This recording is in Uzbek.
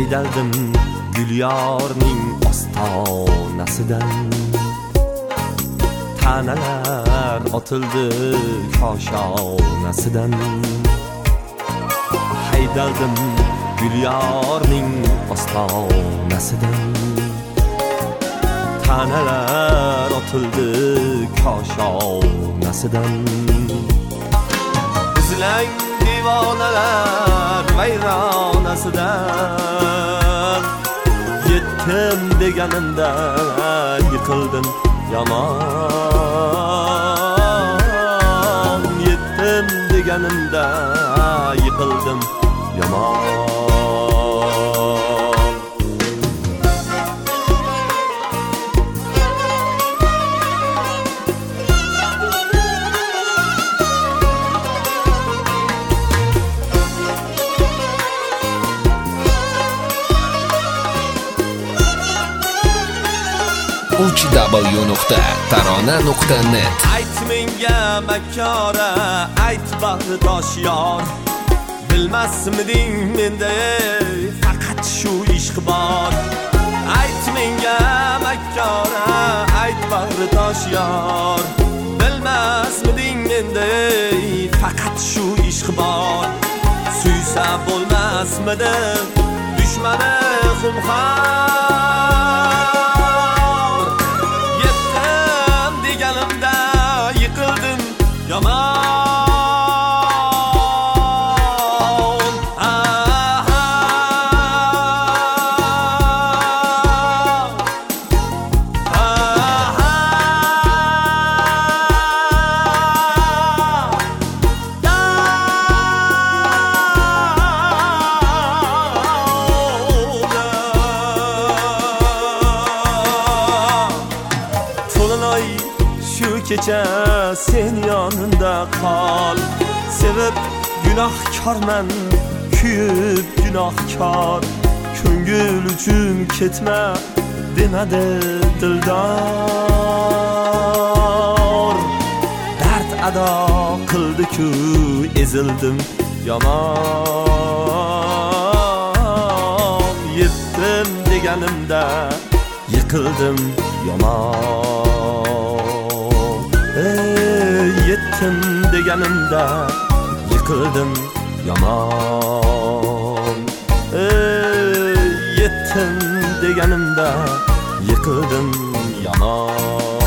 haydaldim Gulyorning ostonasidan. Ta'nalar otildi koshonasidan. Haydaldim Gulyorning ostonasidan. Ta'nalar otildi koshonasidan. Izlang divonalar vayronasidan. Yetdim deganimda yiqildim yomon. Yetdim deganimda yiqildim yomon. www.tarona.net. Ayt menga makora, ayt bag'ridosh yor, bilmasmiding menda faqat shu ishq bor. Ayt menga makora, ayt bag'ridosh yor, bilmasmiding menda faqat shu ishq bor. Suysa bo'lmasmidi dushmani xunxor. Yetdim deganimda yiqildim yomon. Shu kecha sen yonimda qol. Sevib gunohkorman, kuyib gunohkor. Ko'ngil uchun ketma demadi dildor. Dard ado qildi-ku ezildim yomon. Yetdim deganimda yiqildim yomon. Yetdim deganimda yiqildim yomon. Yetdim deganimda yiqildim yomon.